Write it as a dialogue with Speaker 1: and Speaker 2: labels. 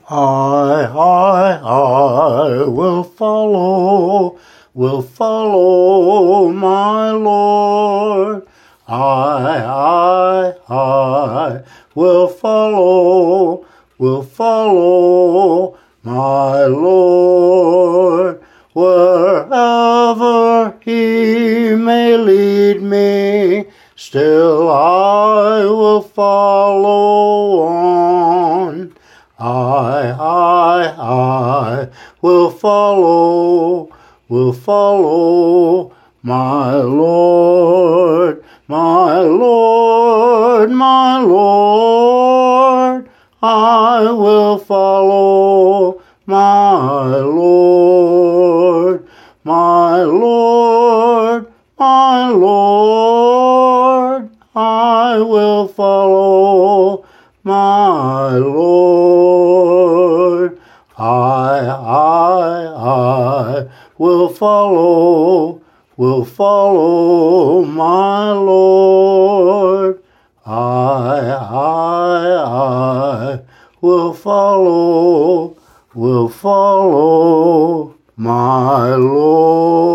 Speaker 1: I will follow my Lord. I will follow my Lord. Wherever he may lead me, still I will follow on. I will follow my Lord, my Lord, my Lord. I will follow my Lord, my Lord, my Lord. I will follow my Lord. I will follow my Lord. I will follow my Lord.